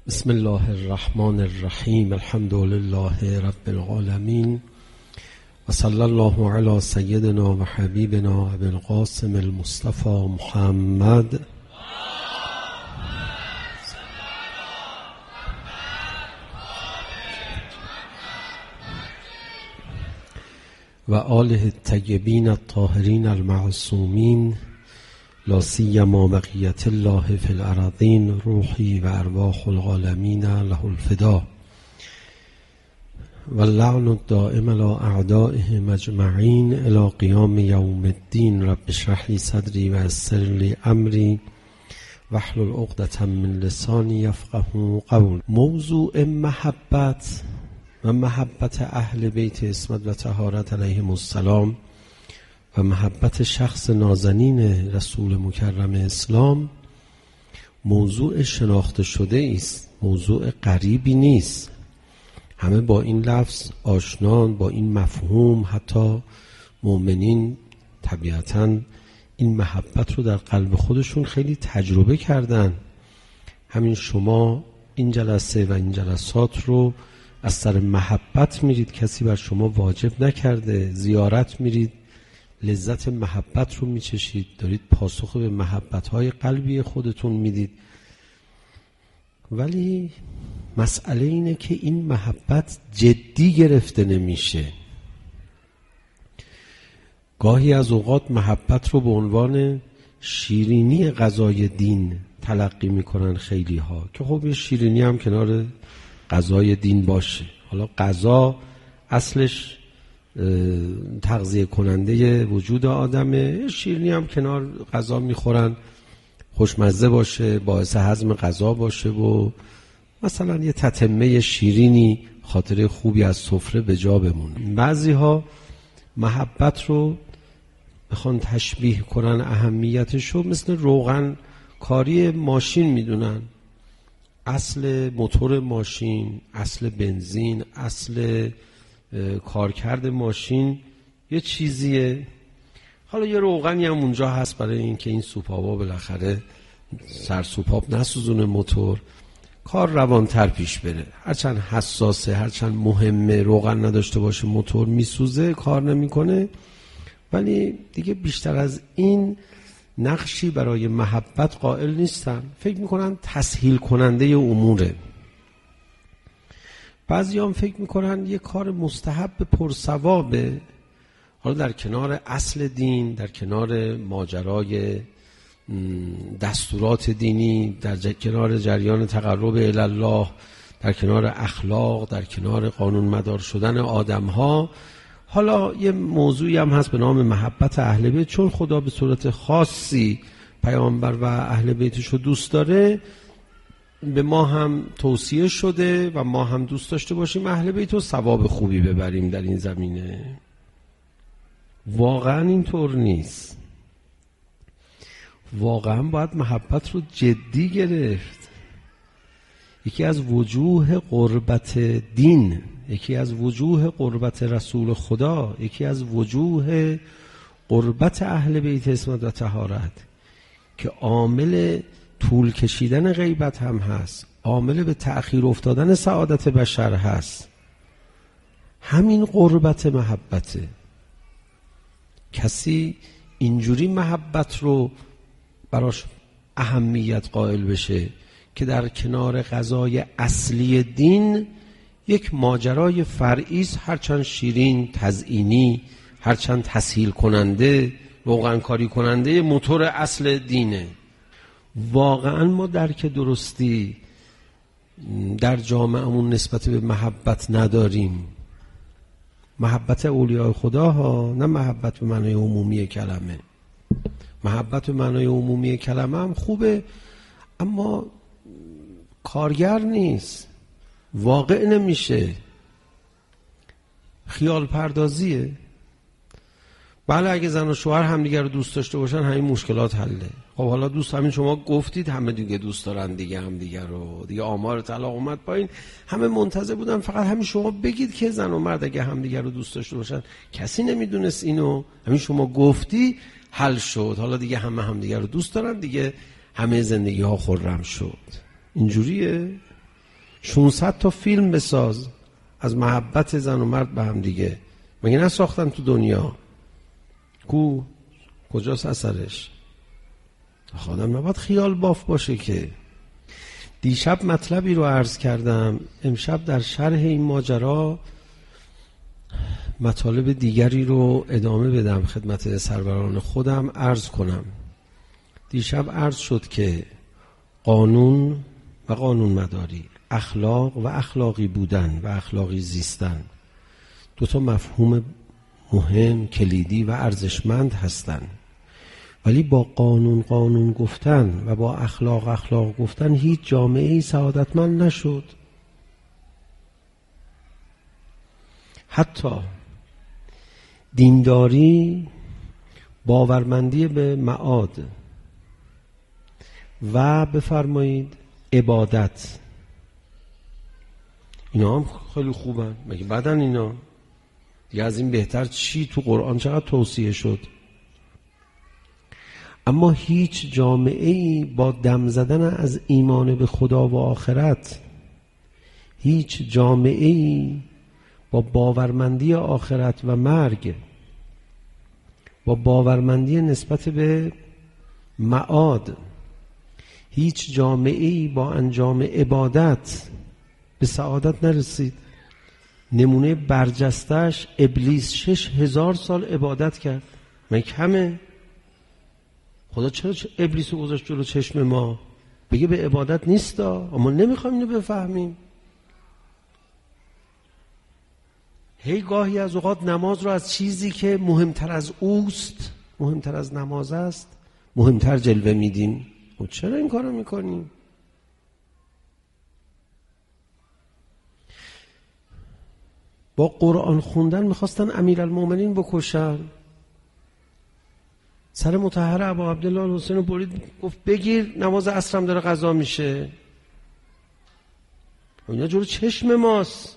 بسم الله الرحمن الرحیم. الحمد لله رب العالمین و صلی الله علی سیدنا و حبیبنا ابی القاسم المصطفى محمد و آله الطیبین الطاهرین المعصومین، لا سیما بقیت الله فی الارضین، روحی و ارواح العالمین له الفدا و اللعن الدائم علی اعدائهم اجمعین الی قیام یوم الدین. رب اشرح لی صدری و یسر لی امری واحلل عقدة من لسانی یفقهوا قولی. موضوع محبت و محبت اهل بیت عصمت و طهارت علیهم السلام و محبت شخص نازنین رسول مکرم اسلام موضوع شناخته شده است، موضوع غریبی نیست. همه با این لفظ آشنان، با این مفهوم. حتی مؤمنین طبیعتاً این محبت رو در قلب خودشون خیلی تجربه کردن. همین شما این جلسه و این جلسات رو از سر محبت میرید، کسی بر شما واجب نکرده. زیارت میرید، لذت محبت رو میچشید، دارید پاسخ به محبت‌های قلبی خودتون میدید. ولی مسئله اینه که این محبت جدی گرفته نمیشه. گاهی از اوقات محبت رو به عنوان شیرینی غذای دین تلقی میکنن خیلی ها، که خب یه شیرینی هم کنار غذای دین باشه. حالا غذا اصلش تغذیه کننده وجود آدمه، شیرینی هم کنار غذا میخورن، خوشمزه باشه، باعث هضم غذا باشه و مثلا یه تتمه شیرینی، خاطره خوبی از سفره به جا بمونه. بعضی ها محبت رو بخوان تشبیه کنن اهمیتش رو مثل روغن کاری ماشین میدونن. اصل موتور ماشین، اصل بنزین، اصل کارکرد ماشین یه چیزیه. حالا یه روغنی هم اونجا هست برای اینکه این سوپابا بالاخره سر سوپاب نسوزونه، موتور کار روانتر پیش بره. هرچند حساسه، هرچند مهمه، روغن نداشته باشه موتور میسوزه، کار نمیکنه. ولی دیگه بیشتر از این نقشی برای محبت قائل نیستن. فکر میکنن تسهیل کننده اموره. بعضی هم فکر میکنن یه کار مستحب پرثوابه. حالا در کنار اصل دین، در کنار ماجرای دستورات دینی، در کنار جریان تقرب الی الله، در کنار اخلاق، در کنار قانون مدار شدن آدم ها، حالا یه موضوعی هم هست به نام محبت اهل بیت. چون خدا به صورت خاصی پیامبر و اهل بیتش رو دوست داره، به ما هم توصیه شده و ما هم دوست داشته باشیم اهل بیت و ثواب خوبی ببریم در این زمینه. واقعا اینطور نیست. واقعا باید محبت رو جدی گرفت. یکی از وجوه قربت دین، یکی از وجوه قربت رسول خدا، یکی از وجوه قربت اهل بیت عصمت و طهارت که عامل طول کشیدن غیبت هم هست، عامل به تأخیر افتادن سعادت بشر هست، همین قربت محبته. کسی اینجوری محبت رو براش اهمیت قائل بشه که در کنار غذای اصلی دین یک ماجرای فرعیست، هرچند شیرین، تزیینی، هرچند تسهیل کننده، روغن کاری کننده موتور اصل دینه. واقعا ما درک درستی در جامعهمون نسبت به محبت نداریم. محبت اولیاء خدا ها، نه محبت به معنای عمومی کلمه. محبت به معنای عمومی کلمه هم خوبه، اما کارگر نیست، واقع نمیشه، خیال پردازیه. بله اگه زن و شوهر همدیگه رو دوست داشته باشن همین مشکلات حله. خب حالا دوست، همین شما گفتید همه دیگه دوست دارن دیگه همدیگه رو، دیگه آمار طلاق اومد پایین، همه منتظر بودن فقط همین شما بگید که زن و مرد اگه همدیگه رو دوست داشته باشن. کسی نمیدونست اینو، همین شما گفتی حل شد. حالا دیگه همه همدیگه رو دوست دارن، دیگه همه زندگی ها خرم شد. اینجوریه. 600 تا فیلم بساز از محبت زن و مرد به هم دیگه، مگه نساختن تو دنیا؟ کجاست اثرش؟ آدم نباید خیال باف باشه که. دیشب مطلبی رو عرض کردم، امشب در شرح این ماجرا مطالب دیگری رو ادامه بدم خدمت سروران خودم عرض کنم. دیشب عرض شد که قانون و قانون مداری، اخلاق و اخلاقی بودن و اخلاقی زیستن، دو تا مفهوم مهم، کلیدی و ارزشمند هستند. ولی با قانون گفتن و با اخلاق گفتن هیچ جامعه‌ای سعادتمند نشد. حتی دینداری، باورمندی به معاد و بفرمایید عبادت، اینا هم خیلی خوبن، مگه بدن اینا؟ دیگه از این بهتر چی تو قرآن چقدر توصیه شد. اما هیچ جامعه‌ای با دم زدن از ایمان به خدا و آخرت، هیچ جامعه‌ای با باورمندی آخرت و مرگ، با باورمندی نسبت به معاد، هیچ جامعه‌ای با انجام عبادت به سعادت نرسید. نمونه برجستش ابلیس 6000 سال عبادت کرد، من کمه؟ خدا چرا ابلیس رو گذاشت جلو چشم ما؟ بگه به عبادت نیستا، اما نمیخوایم اینو بفهمیم. هی گاهی از اوقات نماز رو از چیزی که مهمتر از اوست، مهمتر از نماز است، مهمتر جلوه میدیم. و چرا این کارو میکنیم؟ با قرآن خوندن میخواستن امیرالمومنین بکشن. سر مطهر ابا عبدالله الحسین رو برید، گفت بگیر، نماز عصرم داره قضا میشه. اینا جلو چشم ماست.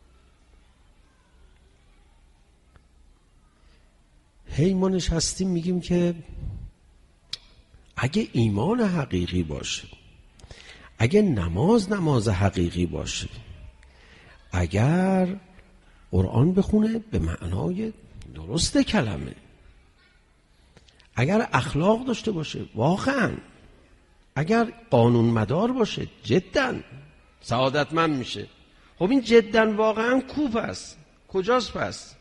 هی ما نشستیم میگیم که اگه ایمان حقیقی باشه، اگه نماز حقیقی باشه، اگر قرآن بخونه به معنای درست کلمه، اگر اخلاق داشته باشه واقعا، اگر قانون مدار باشه جدا سعادتمند میشه. خب این جدا واقعا کو پس؟ کجاست پس؟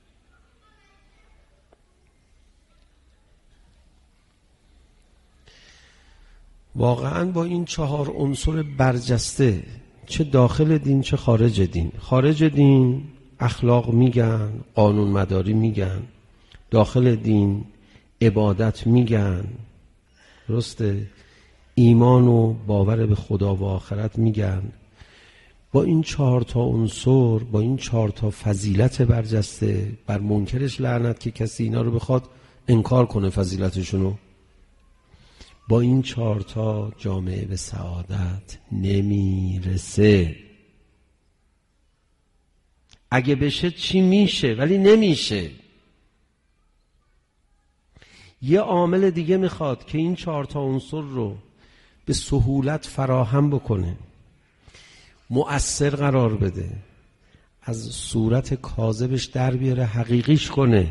واقعا با این 4 عنصر برجسته، چه داخل دین چه خارج دین. خارج دین اخلاق میگن، قانون مداری میگن، داخل دین عبادت میگن، درسته، ایمان و باور به خدا و آخرت میگن. با این 4 تا عنصر، با این 4 تا فضیلت برجسته، بر منکرش لعنت که کسی اینا رو بخواد انکار کنه فضیلتشونو. با این 4 تا جامعه به سعادت نمیرسه. اگه بشه چی میشه؟ ولی نمیشه. یه عامل دیگه میخواد که این 4 تا عنصر رو به سهولت فراهم بکنه، مؤثر قرار بده، از صورت کاذبش در بیاره، حقیقیش کنه.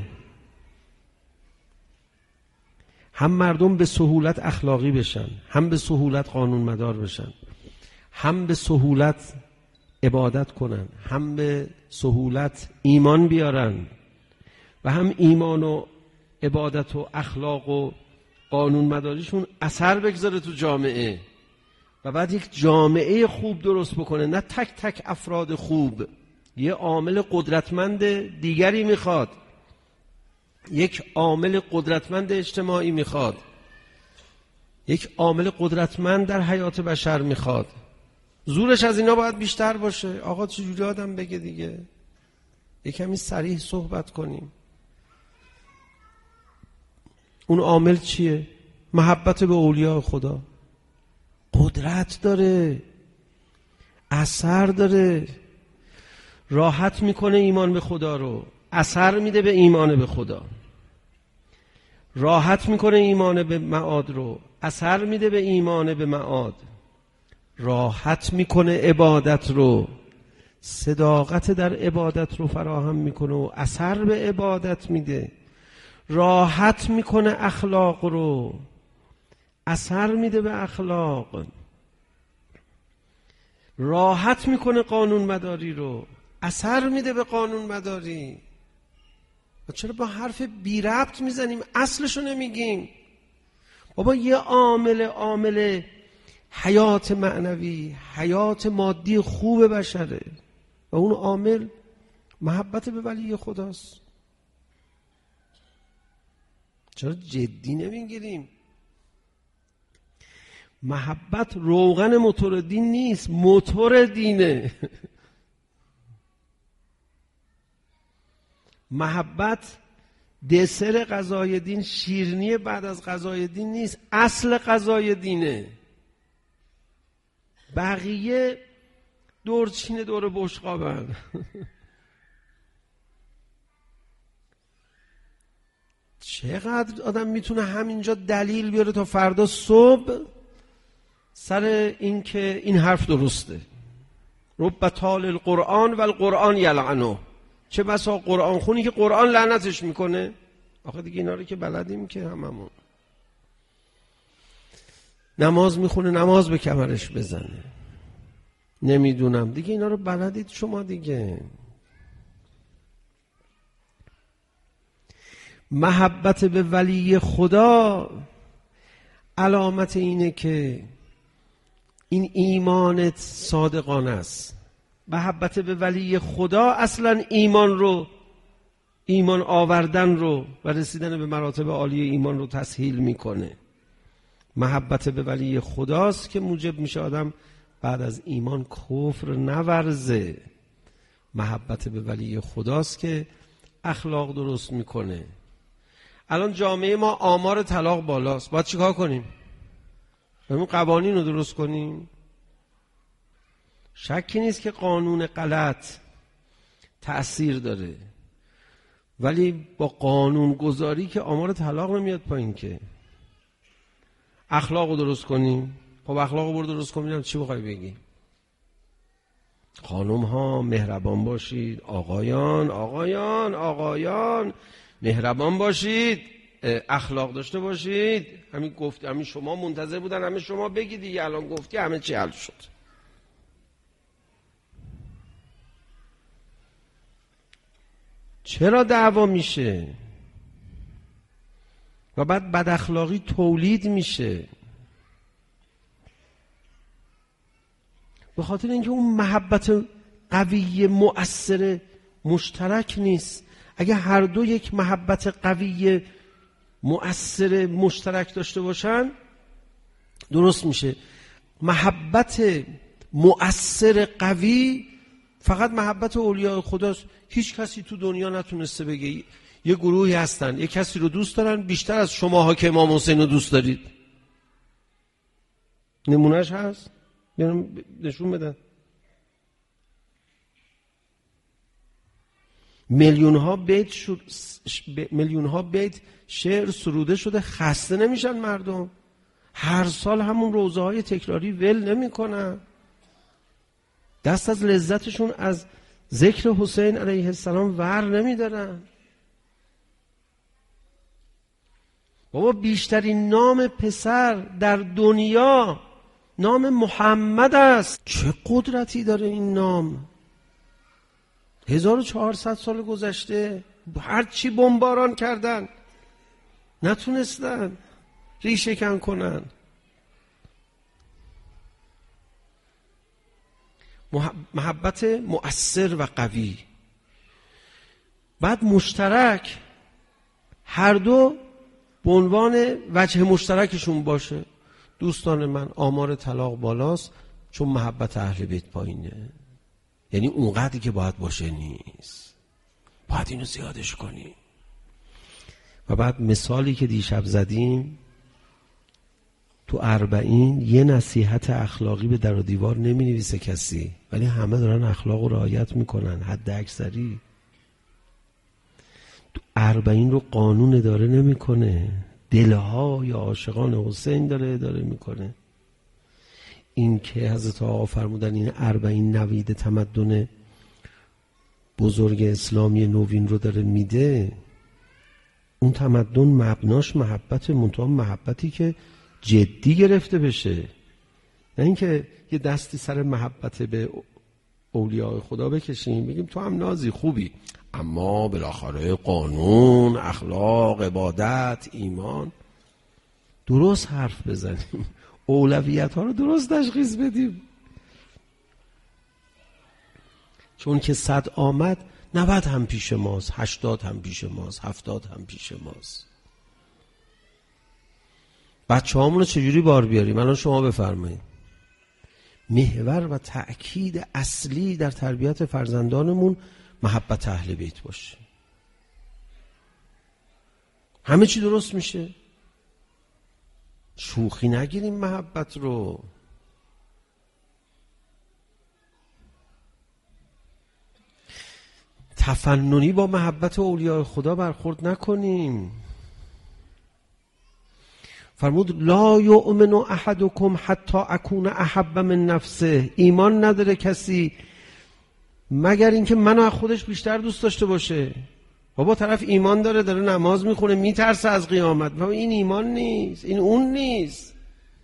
هم مردم به سهولت اخلاقی بشن، هم به سهولت قانون مدار بشن، هم به سهولت عبادت کنن، هم به سهولت ایمان بیارن و هم ایمان و عبادت و اخلاق و قانون مداریشون اثر بگذاره تو جامعه و بعد یک جامعه خوب درست بکنه، نه تک تک افراد خوب. یه عامل قدرتمند دیگری میخواد، یک عامل قدرتمند اجتماعی میخواد، یک عامل قدرتمند در حیات بشر میخواد. زورش از اینا باید بیشتر باشه. آقا چجوری آدم بگه دیگه؟ یک کمی صریح صحبت کنیم. اون عامل چیه؟ محبت به اولیاء خدا. قدرت داره، اثر داره، راحت میکنه ایمان به خدا رو، اثر میده به ایمان به خدا، راحت میکنه ایمان به معاد رو، اثر میده به ایمان به معاد، راحت میکنه عبادت رو، صداقت در عبادت رو فراهم میکنه و اثر به عبادت میده. راحت میکنه اخلاق رو، اثر میده به اخلاق. راحت میکنه قانون مداری رو، اثر میده به قانون مداری. و چرا با حرف بی ربط میزنیم؟ اصلشو نمیگیم. بابا یه عامل حیات معنوی، حیات مادی خوب بشره و اون عامل محبت به ولی خداست. چرا جدی نمیگیریم؟ محبت روغن موتور دین نیست، موتور دینه. محبت دسر غذای دین، شیرینی بعد از غذای دین نیست، اصل غذای دینه. بقیه دورچین دور بشقابن. چقدر آدم میتونه همینجا دلیل بیاره تا فردا صبح سر این که این حرف درسته. رب تال القرآن و القرآن یلعنه. چه بسا قرآن خونی که قرآن لعنتش میکنه. آخه دیگه اینا رو که بلدیم که هممون. نماز میخونه نماز به کمرش بزنه. نمیدونم دیگه اینا رو بلدید شما دیگه. محبت به ولی خدا علامت اینه که این ایمانت صادقانه است. محبت به ولی خدا اصلا ایمان آوردن رو و رسیدن به مراتب عالی ایمان رو تسهیل میکنه. محبت به ولی خداست که موجب میشه آدم بعد از ایمان کفر نورزه. محبت به ولی خداست که اخلاق درست میکنه. الان جامعه ما آمار طلاق بالاست، باید چیکار کنیم؟ همون قوانین رو درست کنیم. شکی نیست که قانون غلط تأثیر داره، ولی با قانون گذاری که آمار طلاق نمیاد پایین. که اخلاق رو درست کنیم. خب اخلاق رو درست کنیم چی بخوای بگی؟ خانم ها مهربان باشید، آقایان مهربان باشید، اخلاق داشته باشید. همین شما منتظر بودن همه شما بگید دیگه، الان گفتی همه چی حل شد. چرا دعوا میشه و بعد بد اخلاقی تولید میشه؟ به خاطر اینکه اون محبت قوی مؤثر مشترک نیست. اگه هر دو یک محبت قوی مؤثر مشترک داشته باشن درست میشه. محبت مؤثر قوی فقط محبت اولیاء خداست. هیچ کسی تو دنیا نتونسته بگه یه گروهی هستن یه کسی رو دوست دارن بیشتر از شماها که امام حسین رو دوست دارید. نمونهش هست؟ نشون بدن. میلیون ها بیت شعر سروده شده، خسته نمیشن مردم. هر سال همون روزه های تکراری ول نمی کنن. دست از لذتشون از ذکر حسین علیه السلام ور نمی دارن. بابا بیشترین نام پسر در دنیا نام محمد است. چه قدرتی داره این نام؟ 1400 سال گذشته هر چی بمباران کردن نتونستن ریشه کن کنن. محبت مؤثر و قوی، بعد مشترک، هر دو به عنوان وجه مشترکشون باشه. دوستان من آمار طلاق بالاست چون محبت اهل بیت پایینه. یعنی اونقدری که باید باشه نیست، باید اینو زیادش کنیم. و بعد مثالی که دیشب زدیم تو 40 یه نصیحت اخلاقی به در و دیوار نمی نویسه کسی، ولی همه دارن اخلاق رو رعایت میکنن حد اکثری. تو 40 رو قانون اداره نمیکنه، دلهای عاشقان حسین داره اداره میکنه. این که حضرت آقا فرمودن این 40 نوید تمدن بزرگ اسلامی نوین رو داره میده، اون تمدن مبناش محبت، منتها محبتی که جدی گرفته بشه، نه اینکه یه دستی سر محبت به اولیاء خدا بکشیم بگیم تو هم نازی خوبی، اما بالاخره قانون، اخلاق، عبادت، ایمان، درست حرف بزنیم، اولویت ها رو درست تشخیص بدیم. چون که 100 آمد 90 هم پیش ماست، 80 هم پیش ماست، 70 هم پیش ماست. بچه هامون رو چجوری بار بیاریم؟ الان شما بفرمایید. محور و تأکید اصلی در تربیت فرزندانمون محبت اهل بیت باشه، همه چی درست میشه. شوخی نگیریم محبت رو. تفننی با محبت اولیاء خدا برخورد نکنیم. فرمود لا یؤمن احدکم حتی اکون احب من نفسه، ایمان نداره کسی مگر اینکه منو از خودش بیشتر دوست داشته باشه. بابا طرف ایمان داره نماز میخونه، میترسه از قیامت، بابا این ایمان نیست، این اون نیست.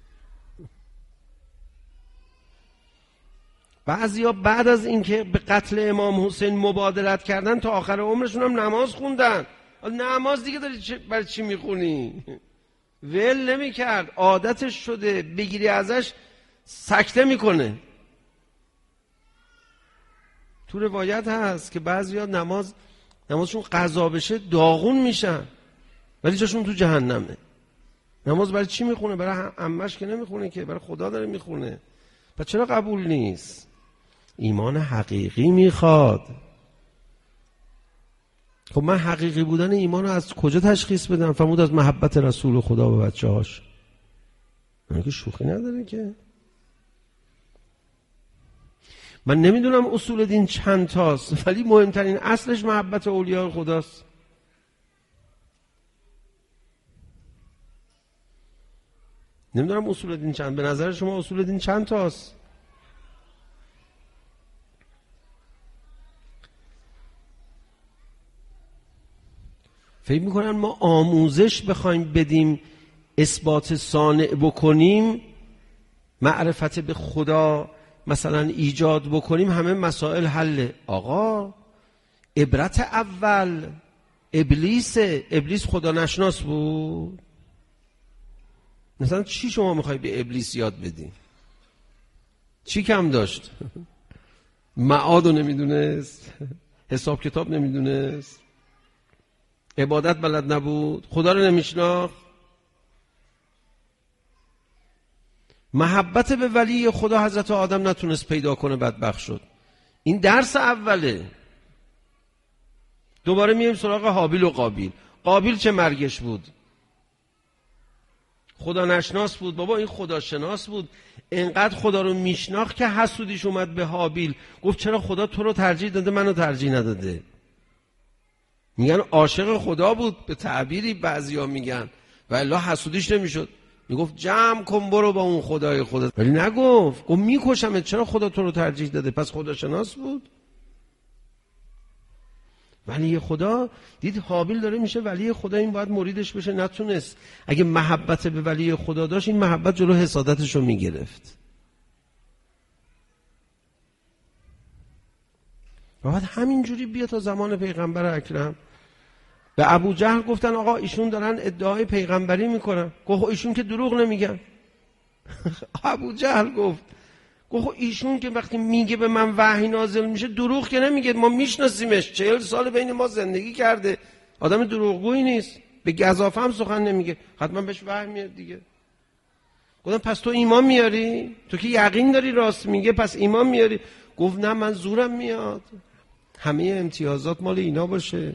بعضیا بعد از اینکه به قتل امام حسین مبادرت کردن تا آخر عمرشون هم نماز خوندن. نماز دیگه داری برای چی میخونی؟ ول نمی کرد، عادتش شده، بگیری ازش سکته میکنه. تو روایت هست که بعضیا نمازشون قضا بشه داغون میشن ولی جاشون تو جهنمه. نماز برای چی میخونه؟ برای عمش که نمیخونه که، برای خدا داره میخونه. پس چرا قبول نیست؟ ایمان حقیقی میخواد. خب من حقیقی بودن ایمان رو از کجا تشخیص بدم؟ فرمود از محبت رسول خدا به بچه هاش. من که شوخی نداره که. من نمیدونم اصول دین چند تاست ولی مهمترین اصلش محبت اولیاء خداست. نمیدونم اصول دین چند، به نظر شما اصول دین چند تاست؟ فکر میکنن ما آموزش بخوایم بدیم، اثبات صانع بکنیم، معرفت به خدا مثلا ایجاد بکنیم، همه مسائل حله. آقا عبرت اول ابلیس خدا نشناس بود. مثلا چی شما میخوای به ابلیس یاد بدی؟ چی کم داشت؟ معادو نمیدونست، حساب کتاب نمیدونست، عبادت بلد نبود، خدا رو نمیشناخت. محبت به ولی خدا حضرت آدم نتونست پیدا کنه، بدبخت شد. این درس اوله. دوباره میایم سراغ حابیل و قابیل. قابیل چه مرگش بود؟ خدا نشناس بود. بابا این خدا شناس بود، انقدر خدا رو میشناخت که حسودیش اومد به حابیل، گفت چرا خدا تو رو ترجیح داده منو ترجیح نداده؟ میگن عاشق خدا بود به تعبیری بعضیا میگن، و الا حسودیش نمیشد. میگفت جمع کن برو با اون خدای خودت، ولی نگفت، گفت میکشمت، چرا خدا تو رو ترجیح داده؟ پس خدا شناس بود. ولی خدا دید حابیل داره میشه ولی خدا، این باید مریدش بشه، نتونست. اگه محبت به ولی خدا داشت این محبت جلو حسادتش رو میگرفت. و بعد همینجوری بیا تا زمان پیغمبر اکرم. به ابو جهل گفتن آقا ایشون دارن ادعای پیغمبری میکنن. گفت ایشون که دروغ نمیگن. ابو جهل گفت ایشون که وقتی میگه به من وحی نازل میشه دروغ که نمیگه، ما میشناسیمش، 40 سال بین ما زندگی کرده، آدم دروغگویی نیست، به گزافه هم سخن نمیگه، حتما بهش وحی میاد دیگه. گفتم پس تو ایمان میاری؟ تو که یقین داری راست میگه، پس ایمان میاری؟ گفت نه من زورم میاد همه امتیازات مال اینا باشه.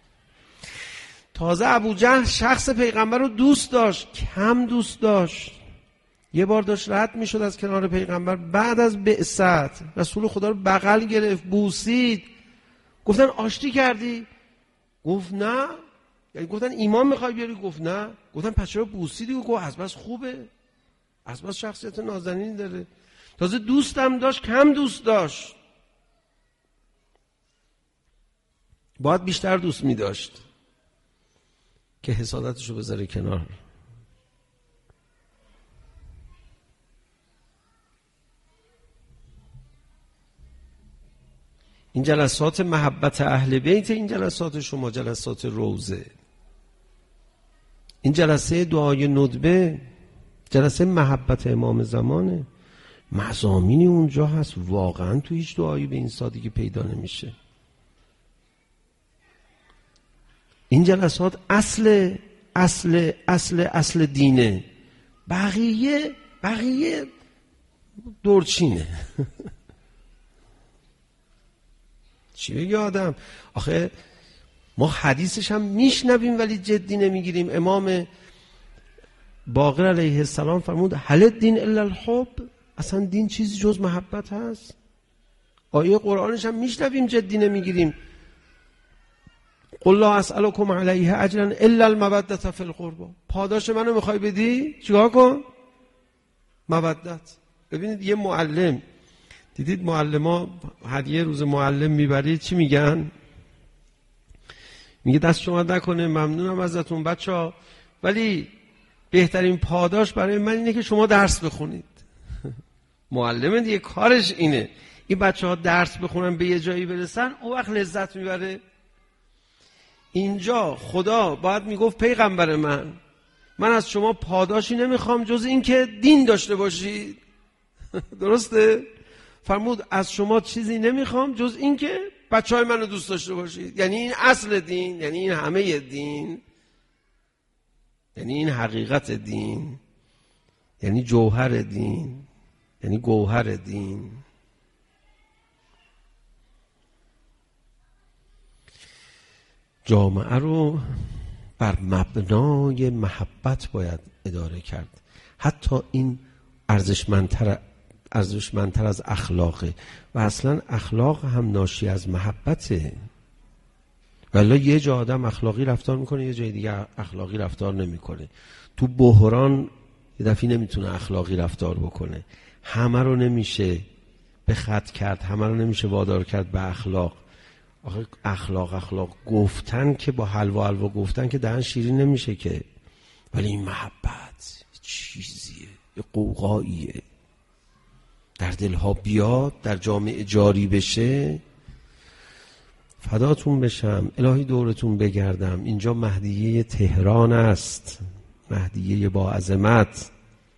تازه ابو جهل شخص پیغمبر رو دوست داشت، کم دوست داشت. یه بار داشت رد میشد از کنار پیغمبر بعد از بعثت، رسول خدا رو بغل گرفت، بوسید. گفتن آشتی کردی؟ گفت نه. یعنی گفتن ایمان میخوای بیاری؟ گفت نه. گفتن پس چرا بوسیدی؟ گفت از بس خوبه، از بس شخصیت نازنینی داره. تازه دوستم داشت کم دوست داشت، باید بیشتر دوست می داشت که حسادتشو بذاره کنار. این جلسات محبت اهل بیت، این جلسات شما جلسات روزه، این جلسه دعای ندبه، جلسه محبت امام زمانه. مضامینی اونجا هست واقعا تو هیچ دعایی به این سادگی پیدا نمیشه. این جلسات اصل دینه، بقیه دورچینه. چی بگه آدم؟ آخه ما حدیثش هم میشنویم ولی جدی نمیگیریم. امام باقر علیه السلام فرمود هل الدین الا الحب، اصلا دین چیزی جز محبت هست؟ آیه قرآنش هم میشنویم جدی نمیگیریم. قل لا اسألکم علیه اجرا الا المودة فی القربى، پاداش منو میخوای بدی چیکار کن؟ مودت. ببینید یه معلم، دیدید معلما هدیه روز معلم میبرید چی میگن؟ میگه دست شما نکنه، ممنونم ازتون بچه‌ها، ولی بهترین پاداش برای من اینه که شما درس بخونید. معلم دیگه کارش اینه این بچه‌ها درس بخونن به یه جایی برسن، اون وقت لذت میبره. اینجا خدا باید میگفت پیغمبر من از شما پاداشی نمیخوام جز این که دین داشته باشید. درسته؟ فرمود از شما چیزی نمیخوام جز این که بچهای منو دوست داشته باشید. یعنی این اصل دین، یعنی این همه دین، یعنی این حقیقت دین، یعنی جوهر دین، یعنی گوهر دین. جامعه رو بر مبنای محبت باید اداره کرد. حتی این ارزشمندتر از اخلاقه و اصلا اخلاق هم ناشی از محبته. ولی یه جا آدم اخلاقی رفتار میکنه، یه جای دیگه اخلاقی رفتار نمیکنه. تو بحران یه دفعه نمیتونه اخلاقی رفتار بکنه. همه رو نمیشه به خط کرد، همه رو نمیشه وادار کرد به اخلاق. آخه اخلاق گفتن که با حلوا گفتن که دهن شیرین نمیشه که. ولی این محبت چیزیه، یه قوقاییه، در دلها بیاد، در جامعه جاری بشه. فداتون بشم، الهی دورتون بگردم. اینجا مهدیه تهران است، مهدیه با عظمت،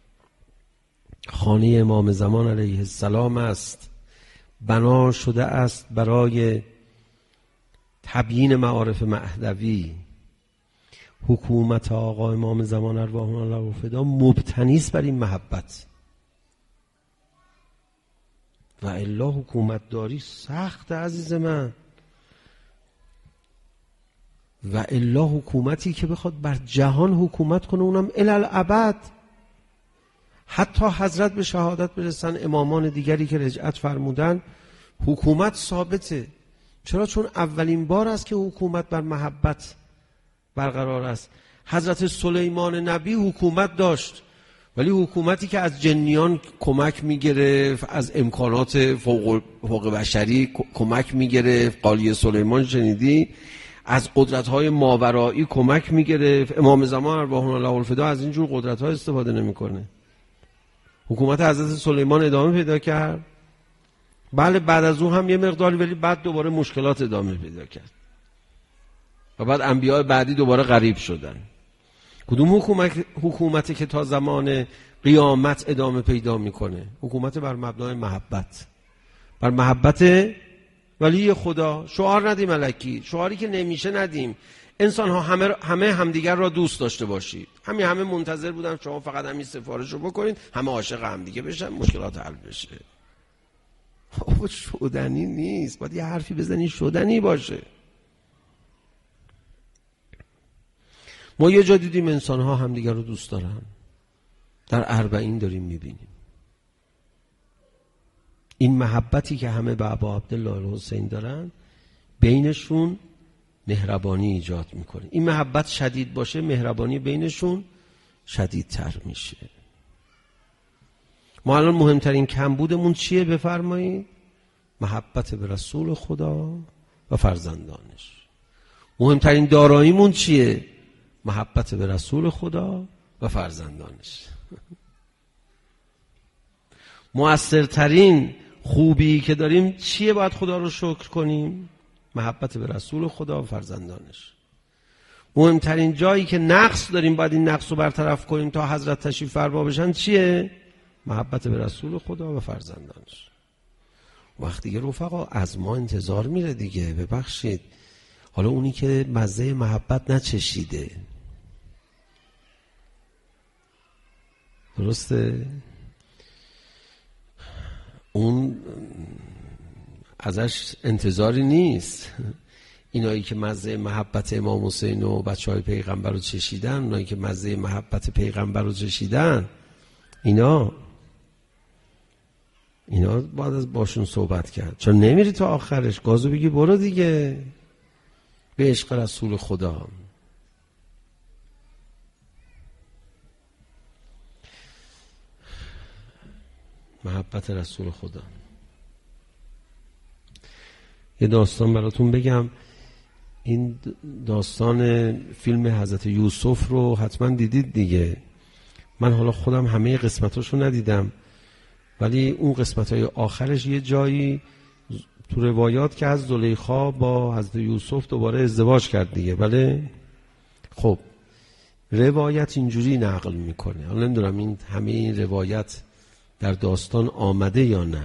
خانه امام زمان علیه السلام است. بنا شده است برای تبیین معارف مهدوی. حکومت آقا امام زمان ارواح الله فدا مبتنی است بر این محبت، و الا حکومت داری سخت عزیز من. و الا حکومتی که بخواد بر جهان حکومت کنه اونم الالعبد. حتی حضرت به شهادت برسن امامان دیگری که رجعت فرمودن حکومت ثابته. چرا؟ چون اولین بار است که حکومت بر محبت برقرار است. حضرت سلیمان نبی حکومت داشت، ولی حکومتی که از جنیان کمک میگرفت، از امکانات فوق بشری کمک میگرفت. قالی سلیمان شنیدی؟ از قدرت‌های ماورایی کمک میگرفت. امام زمان ارواح الله الفدا از اینجور قدرت‌ها استفاده نمیکنه. حکومت حضرت سلیمان ادامه پیدا کرد. بله بعد از اون هم یه مقداری، ولی بعد دوباره مشکلات ادامه پیدا کرد و بعد انبیاء بعدی دوباره غریب شدن. کدوم حکومتی که تا زمان قیامت ادامه پیدا میکنه؟ حکومت بر مبنای محبت، بر محبت ولی خدا. شعار ندیم الکی، شعاری که نمیشه ندیم. انسان ها همه همدیگر را دوست داشته باشید. همه منتظر بودن شما فقط همین سفارش رو بکنید، همه عاشق همدیگه بشن، مشکلات حل بشه. شدنی نیست، باید یه حرفی بزنی شدنی باشه. ما یه جا دیدیم انسان ها همدیگر رو دوست دارن، در اربعین داریم میبینیم. این محبتی که همه به ابا عبدالله الحسین دارن بینشون مهربانی ایجاد میکنه. این محبت شدید باشه، مهربانی بینشون شدیدتر میشه. ما الان مهمترین کمبودمون چیه بفرمایید؟ محبت به رسول خدا و فرزندانش. مهمترین داراییمون چیه؟ محبت به رسول خدا و فرزندانش. مؤثرترین خوبی که داریم چیه؟ باید خدا رو شکر کنیم. محبت به رسول خدا و فرزندانش. مهمترین جایی که نقص داریم باید این نقص رو برطرف کنیم تا حضرت تشریف فرما بشن چیه؟ محبت به رسول خدا و فرزندانش. وقتی دیگه رفقا از ما انتظار میره دیگه. ببخشید حالا اونی که مزه محبت نچشیده، درسته؟ اون ازش انتظاری نیست. اینایی که مزه محبت امام حسین و بچهای پیغمبر رو چشیدن، اونایی که مزه محبت پیغمبر رو چشیدن، اینا باید از باشون صحبت کرد. چون نمیری تا آخرش گازو بگی برو دیگه به عشق رسول خدا. محبت رسول خدا. یه داستان براتون بگم. این داستان فیلم حضرت یوسف رو حتما دیدید دیگه. من حالا خودم همه قسمتاشو ندیدم، ولی اون قسمتای آخرش یه جایی تو روایات که از زلیخا با حضرت یوسف دوباره ازدواج کرد دیگه. بله خب روایت اینجوری نقل میکنه. حالا نمیدونم این همه این روایت در داستان آمده یا نه،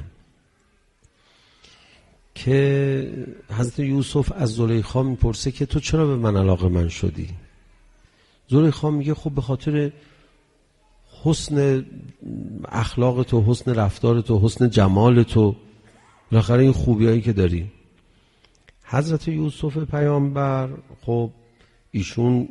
که حضرت یوسف از زلیخا میپرسه که تو چرا به من علاقه من شدی؟ زلیخا میگه خب به خاطر حسن اخلاق تو، حسن رفتار تو، حسن جمال تو، بالاخره این خوبیایی که داری. حضرت یوسف پیامبر خب ایشون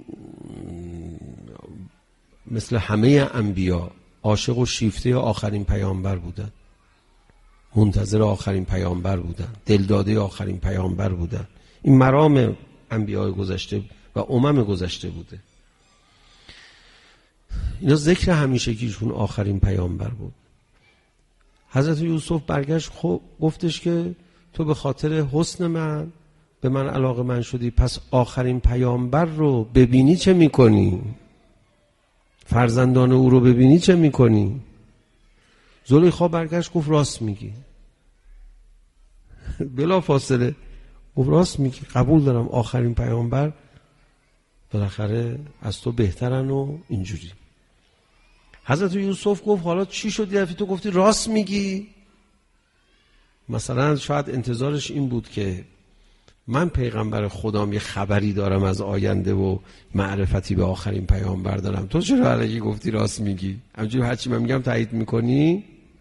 مثل همه انبیا عاشق و شیفته آخرین پیامبر بودن، منتظر آخرین پیامبر بودن، دلداده آخرین پیامبر بودن. این مرام انبیاء گذشته و امم گذشته بوده. اینا ذکر همیشگیشون آخرین پیامبر بود. حضرت یوسف برگشت گفتش که تو به خاطر حسن من به من علاقه من شدی، پس آخرین پیامبر رو ببینی چه میکنی؟ فرزندان او رو ببینی چه میکنی؟ زلیخا برگشت گفت راست میگی. بلا فاصله گفت راست میگی، قبول دارم آخرین پیامبر بالاخره از تو بهترن و اینجوری. حضرت یوسف گفت حالا چی شد یه دفعه تو گفتی راست میگی؟ مثلا شاید انتظارش این بود که من پیغمبر خدام یه خبری دارم از آینده و معرفتی به آخرین پیامبر دارم، تو چرا الکی گفتی راست میگی؟ همینجوری هرچی من میگم تایید میکنی؟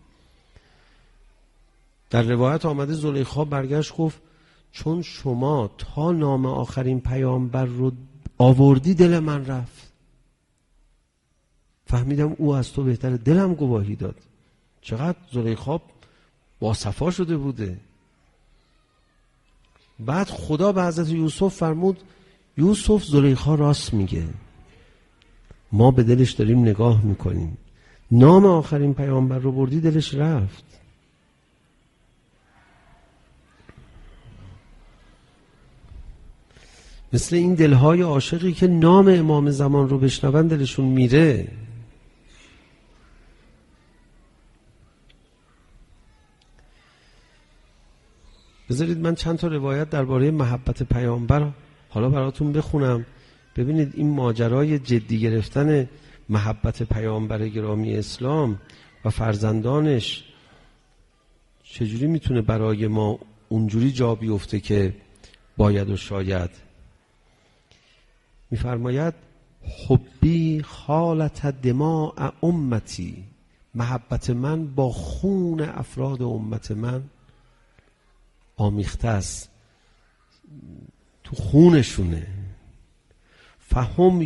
در روایت آمده زلیخا برگشت گفت چون شما تا نام آخرین پیامبر رو آوردی دل من رفت، فهمیدم او از تو بهتره، دلم گواهی داد. چقدر زلیخا با صفا شده بوده. بعد خدا به حضرت یوسف فرمود یوسف زلیخا راست میگه، ما به دلش داریم نگاه میکنیم، نام آخرین پیامبر رو بردی دلش رفت. مثل این دلهای عاشقی که نام امام زمان رو بشنون دلشون میره. بذارید من چند تا روایت درباره محبت پیامبر حالا براتون بخونم، ببینید این ماجرای جدی گرفتن محبت پیامبر گرامی اسلام و فرزندانش چجوری میتونه برای ما اونجوری جا بیفته که باید و شاید. میفرماید حبی خالت دماء امتی، محبت من با خون افراد امت من آمیخته است، تو خونشونه. فهم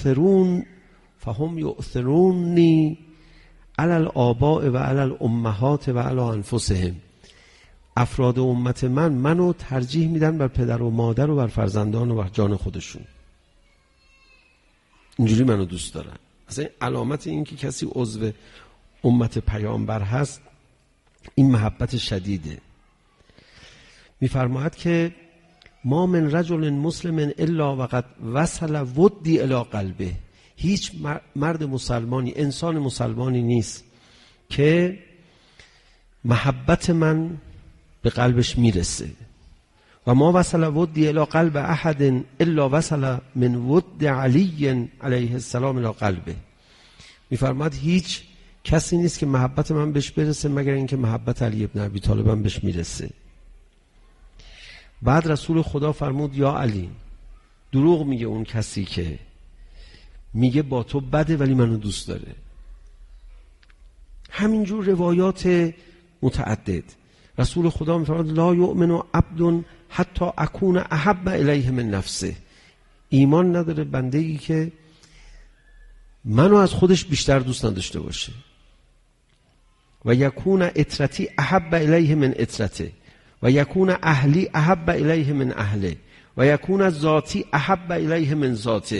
یؤثرونی علی الآباء و علی الامهات و علی انفسهم. افراد امت من منو ترجیح میدن بر پدر و مادر و بر فرزندان و بر جان خودشون. اینجوری منو دوست دارن. اصلا علامت این که کسی عضو امت پیامبر هست این محبت شدیده. میفرماید که ما من رجل مسلم الا وقد وصل ودی الی قلبه، هیچ مرد مسلمانی، انسان مسلمانی نیست که محبت من به قلبش میرسه. و ما وصل ودی الی قلب احد الا وصل من ود علی علیه السلام الی قلبه. میفرماید هیچ کسی نیست که محبت من بهش برسه مگر اینکه محبت علی ابن ابی طالب هم بهش میرسه. بعد رسول خدا فرمود یا علی، دروغ میگه اون کسی که میگه با تو بده ولی منو دوست داره. همینجور روایات متعدد. رسول خدا میفرماد لا یؤمن عبد حتی اکون احب الیه من نفسه. ایمان نداره بنده ای که منو از خودش بیشتر دوست نداشته باشه. و یکون اطرتی احب الیه من اطرته و یکون اهلی احب الیه من اهله و یکون ذاتی احب الیه من ذاته.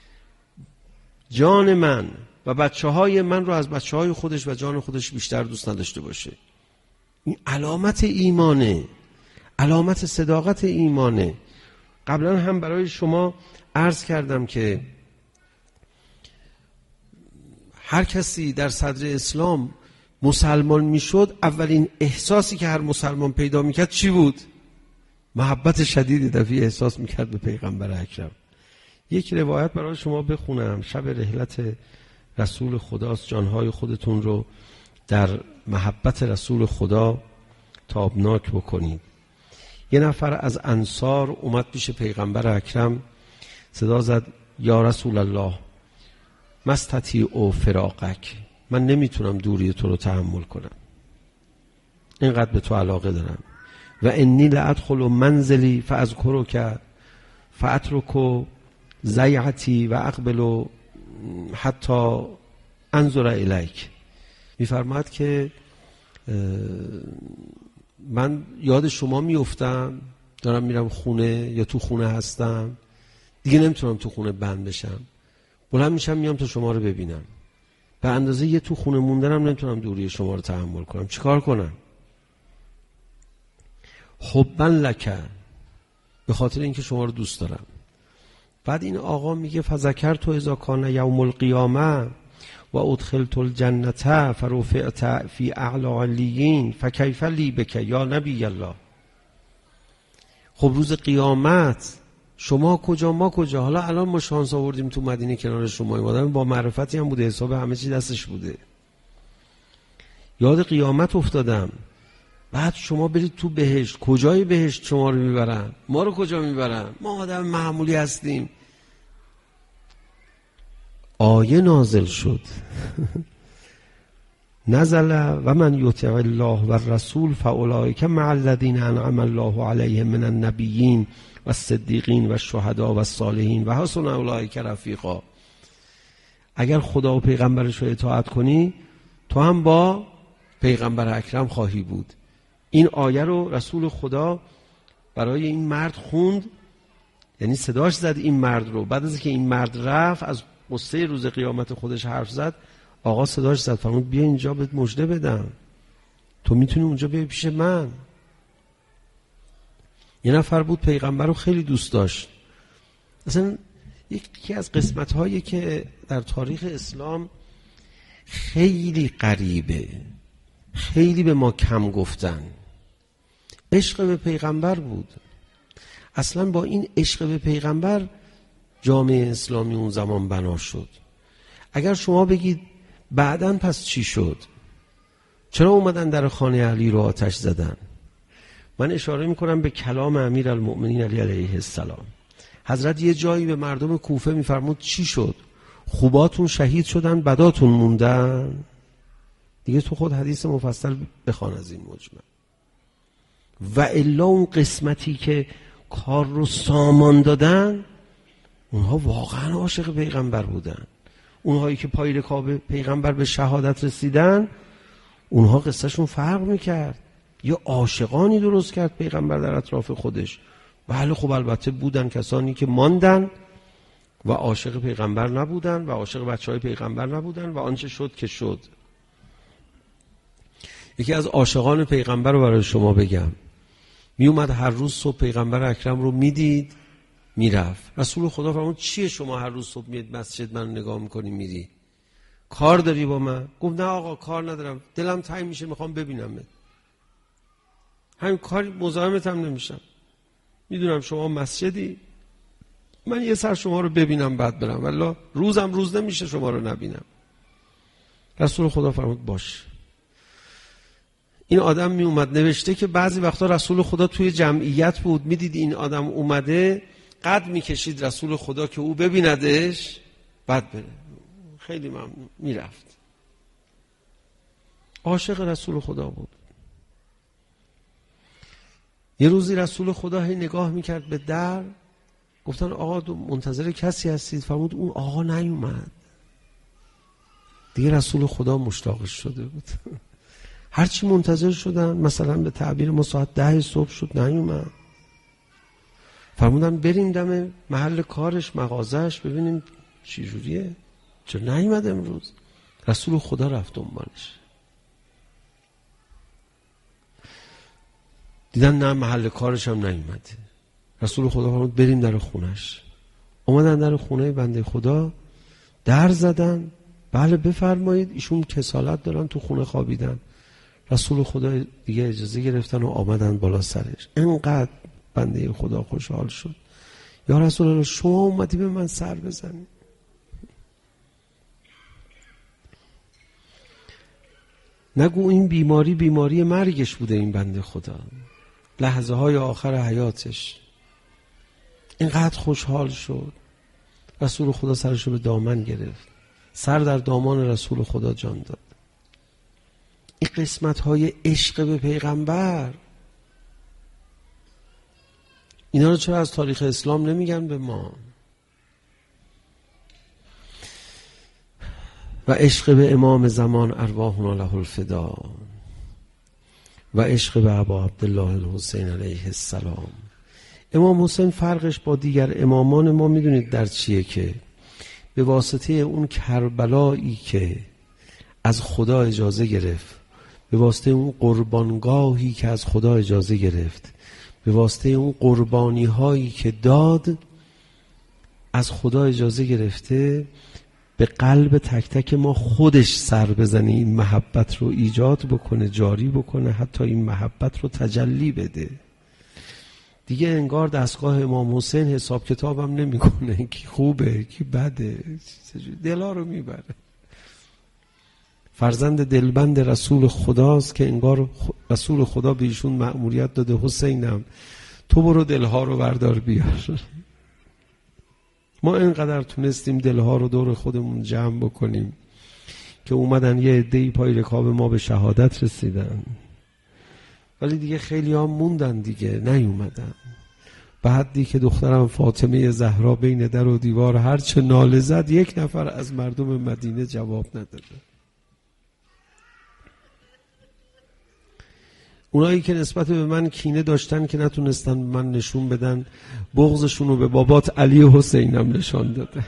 جان من و بچه‌های من رو از بچه‌های خودش و جان خودش بیشتر دوست نداشته باشه. این علامت ایمانه، علامت صداقت ایمانه. قبلا هم برای شما عرض کردم که هر کسی در صدر اسلام مسلمان میشد، اولین احساسی که هر مسلمان پیدا میکرد چی بود؟ محبت شدیدی دفعه احساس میکرد به پیغمبر اکرم. یک روایت برای شما بخونم. شب رحلت رسول خداست. جانهای خودتون رو در محبت رسول خدا تابناک بکنید. یه نفر از انصار اومد پیش پیغمبر اکرم، صدا زد یا رسول الله مستطیع فراقک، من نمیتونم دوری تو رو تحمل کنم، اینقدر به تو علاقه دارم. و انی لادخل منزلی فاذکرک فاترک ضیعتی و اقبل حتی انظر الیک. میفرماد که من یاد شما میافتم، دارم میرم خونه یا تو خونه هستم، دیگه نمیتونم تو خونه بند بشم، بلند میشم میام تا شما رو ببینم. به اندازه یه تو خونه موندنم نمیتونم دوری شما رو تحمل کنم. چیکار کنم؟ حبا لک، به خاطر اینکه شما رو دوست دارم. بعد این آقا میگه فذکرت اذا کان یوم القیامه و ادخلت الجنه فرفعت فی اعلی علیین فکیف لی بک یا نبی الله. خب روز قیامت شما کجا ما کجا؟ حالا الان ما شانس آوردیم تو مدینه کنار شما اومدن، با معرفتی هم بوده، حساب همه چی دستش بوده. یاد قیامت افتادم. بعد شما برید تو بهشت، کجای بهشت شما رو میبرن؟ ما رو کجا میبرن؟ ما آدم معمولی هستیم. آیه نازل شد نزل و من یطع الله و الرسول فاولئک مع الذین انعم الله علیهم من النبیین و الصدیقین و الشهداء و الصالحین و حسن اولئک رفیقا. اگر خدا و پیغمبرش رو اطاعت کنی تو هم با پیغمبر اکرم خواهی بود. این آیه رو رسول خدا برای این مرد خوند، یعنی صداش زد این مرد رو. بعد از که این مرد رفت از قصه روز قیامت خودش حرف زد، آقا صداش زد فرمود بیا اینجا بهت مژده بدم، تو میتونی اونجا بیای پیش من. یه نفر بود پیغمبر رو خیلی دوست داشت. اصلا یکی از قسمت‌هایی که در تاریخ اسلام خیلی غریبه، خیلی به ما کم گفتن، عشق به پیغمبر بود. اصلا با این عشق به پیغمبر جامعه اسلامی اون زمان بنا شد. اگر شما بگید بعداً پس چی شد؟ چرا اومدن در خانه علی رو آتش زدن؟ من اشاره میکنم به کلام امیرالمؤمنین علی علیه السلام. حضرت یه جایی به مردم کوفه میفرمود چی شد؟ خوباتون شهید شدن، بداتون موندن؟ دیگه تو خود حدیث مفصل بخوان از این مجمل. و الا اون قسمتی که کار رو سامان دادن اونها واقعا عاشق پیغمبر بودن. اونهایی که پای رکاب پیغمبر به شهادت رسیدن اونها قصهشون فرق میکرد. یه عاشقانی درست کرد پیغمبر در اطراف خودش. بله خب البته بودن کسانی که ماندن و عاشق پیغمبر نبودن و عاشق بچهای پیغمبر نبودن و آنچه شد که شد. یکی از عاشقان پیغمبر رو برای شما بگم، می اومد هر روز صبح پیغمبر اکرم رو میدید میرفت. رسول خدا فرمود چیه شما هر روز صبح میاد مسجد منو نگاه میکنی میری؟ کار داری با من؟ گفت نه آقا کار ندارم، دلم تنگ میشه میخوام ببینمت. همین کار مزاحمت هم نمیشم، میدونم شما مسجدی، من یه سر شما رو ببینم بعد برم، والله روزم روز نمیشه شما رو نبینم. رسول خدا فرمود باش. این آدم می اومد، نوشته که بعضی وقتا رسول خدا توی جمعیت بود، میدید این آدم اومده قد میکشید رسول خدا که او ببیندش بعد بره. خیلی ممنون، میرفت. عاشق رسول خدا بود. یه روزی رسول خدا هی نگاه میکرد به در، گفتن آقا تو منتظر کسی هستید؟ فرمود اون آقا نیومد. دیگه رسول خدا مشتاقش شده بود. هرچی منتظر شدن، مثلا به تعبیر ما ساعت 10 صبح شد نیومد. فرمودن بریم دم محل کارش، مغازش، ببینیم چی جوریه، چرا نیومد امروز؟ رسول خدا رفت دنبالش، دیدن نه محل کارش هم نیومده. رسول خدا فرمود بریم در خونش. اومدن در خونه بنده خدا، در زدن، بله بفرمایید، ایشون کسالت دارن تو خونه خوابیدن. رسول خدا دیگه اجازه گرفتن و آمدن بالا سرش. اینقدر بنده خدا خوشحال شد، یا رسول الله شما اومدی به من سر بزنی. نگو این بیماری مرگش بوده این بنده خدا، لحظه های آخر حیاتش. اینقدر خوشحال شد، رسول خدا سرشو به دامن گرفت، سر در دامان رسول خدا جان داد. این قسمت های عشق به پیغمبر، اینا رو چرا از تاریخ اسلام نمیگن به ما؟ و عشق به امام زمان ارواحنا له الفدا، و عشق به ابا عبدالله الحسین علیه السلام. امام حسین فرقش با دیگر امامان ما میدونید در چیه؟ که به واسطه اون کربلایی که از خدا اجازه گرفت، به واسطه اون قربانگاهی که از خدا اجازه گرفت، به واسطه اون قربانی هایی که داد از خدا اجازه گرفته، به قلب تک تک ما خودش سر بزنه، این محبت رو ایجاد بکنه، جاری بکنه، حتی این محبت رو تجلی بده. دیگه انگار دستگاه امام حسین حساب کتابم نمیکنه کی خوبه کی بده، دلا رو میبره. فرزند دلبند رسول خداست که انگار رسول خدا به ایشون مأموریت داده حسینم تو برو دلها رو بردار بیار. ما اینقدر تونستیم دلها رو دور خودمون جمع بکنیم که اومدن یه عده‌ای پای رکاب ما به شهادت رسیدن، ولی دیگه خیلی ها موندن دیگه نیومدن. به حدی که دخترم فاطمه زهرا بین در و دیوار هرچه ناله زد، یک نفر از مردم مدینه جواب نداده. اونایی که نسبت به من کینه داشتن که نتونستن به من نشون بدن، بغضشون رو به بابات علی حسینم نشان دادن.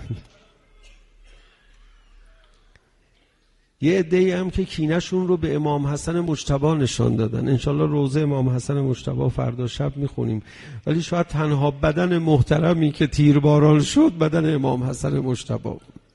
یه عده‌ای هم که کینه‌شون رو به امام حسن مجتبی نشان دادن. انشالله روزه امام حسن مجتبی فردا شب میخونیم، ولی شاید تنها بدن محترمی که تیرباران شد بدن امام حسن مجتبی.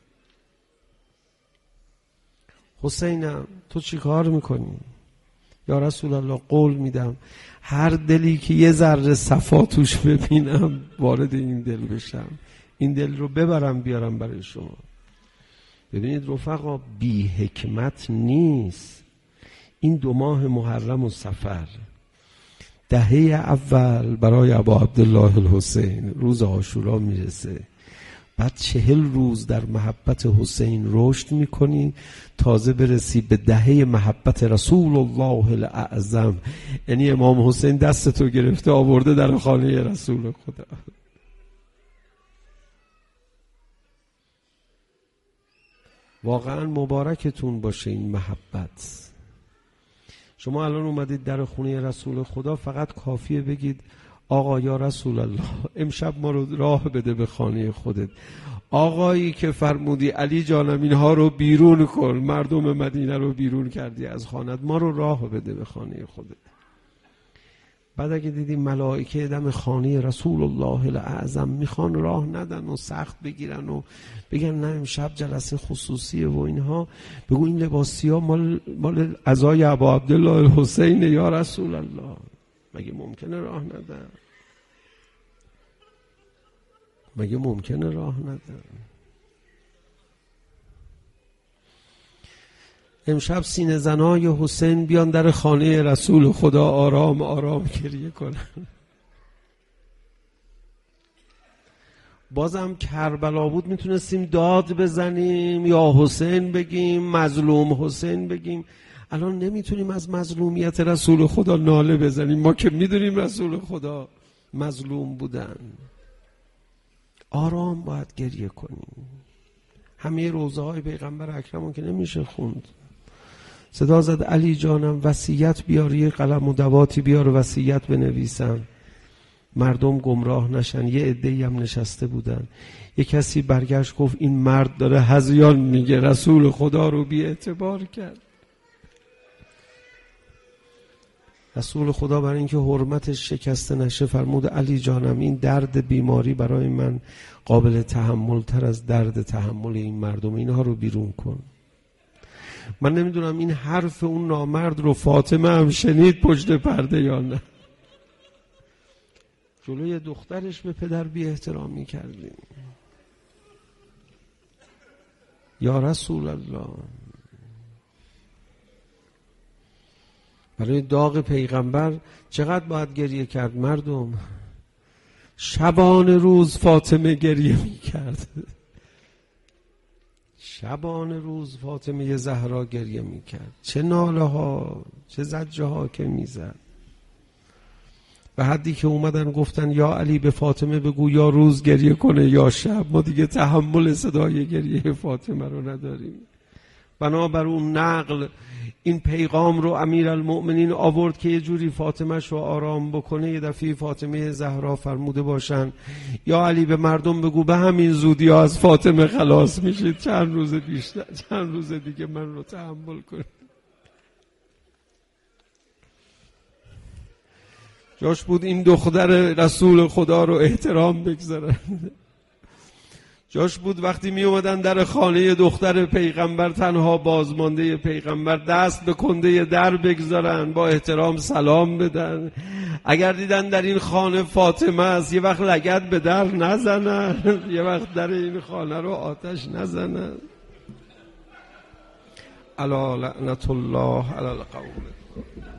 حسینم تو چی کار میکنی؟ یا رسول الله قول میدم هر دلی که یه ذره صفا توش ببینم وارد این دل بشم، این دل رو ببرم بیارم برای شما. ببینید رفقا، بی حکمت نیست. این 2 ماه محرم و صفر، دهه اول برای ابا عبدالله الحسین، روز عاشورا میرسه، بعد 40 روز در محبت حسین رشد میکنی، تازه برسی به دهه محبت رسول الله الاعظم. یعنی امام حسین دستتو گرفته آورده در خانه رسول خدا. واقعا مبارکتون باشه این محبت. شما الان اومدید در خونه رسول خدا، فقط کافیه بگید آقا یا رسول الله امشب ما رو راه بده به خانه خودت. آقایی که فرمودی علی جانم اینها رو بیرون کن، مردم مدینه رو بیرون کردی از خانت، ما رو راه بده به خانه خودت. بعد اگه دیدیم ملائکه دم خانه رسول الله الاعظم میخوان راه ندن و سخت بگیرن و بگن نه امشب جلسه خصوصیه و اینها، بگو این لباسی ها مال عزای ابا عبدالله الحسین یا رسول الله. مگه ممکنه راه ندن؟ مگه ممکنه راه ندن؟ امشب سینه زنای حسین بیان در خانه رسول خدا آرام آرام گریه کنن. بازم کربلا بود میتونستیم داد بزنیم یا حسین بگیم، مظلوم حسین بگیم. الان نمیتونیم از مظلومیت رسول خدا ناله بزنیم، ما که میدونیم رسول خدا مظلوم بودن. آرام باید گریه کنیم. همه روزه های پیغمبر اکرمون که نمیشه خوند. صدا زد علی جانم وصیت بیار، یه قلم و دواتی بیار وصیت بنویسم، مردم گمراه نشن. یه عده‌ای هم نشسته بودن. یه کسی برگشت گفت این مرد داره هذیان میگه، رسول خدا رو بی اعتبار کرد. رسول خدا برای اینکه حرمتش شکسته نشه فرمود علی جانم این درد بیماری برای من قابل تحمل تر از درد تحمل این مردم، اینها رو بیرون کن. من نمیدونم این حرف اون نامرد رو فاطمه هم شنید پشت پرده یا نه. جلوی دخترش به پدر بی احترامی کردیم. یا رسول الله برای داغ پیغمبر چقدر باید گریه کرد مردم؟ شبانه روز فاطمه گریه می کرد. شبانه روز فاطمه زهرا گریه می کرد. چه ناله ها، چه زجه ها که می زد. به حدی که اومدن گفتن یا علی به فاطمه بگو یا روز گریه کنه یا شب، ما دیگه تحمل صدای گریه فاطمه رو نداریم. بنابر اون نقل این پیغام رو امیرالمؤمنین آورد که یه جوری فاطمه شو آرام بکنه. یه دفعه فاطمه زهرا فرموده باشن یا علی به مردم بگو به همین زودی ها از فاطمه خلاص میشید، چند روز بیشتر، چند روز دیگه من رو تحمل کنید. جاش بود این دختر رسول خدا رو احترام بگذارن. جاش بود وقتی می اومدن در خانه دختر پیغمبر، تنها بازمانده پیغمبر، دست به کنده در بگذارن، با احترام سلام بدن. اگر دیدن در این خانه فاطمه است یه وقت لگد به در نزنن، یه وقت در این خانه رو آتش نزنن. الا لعنت الله علی القوم.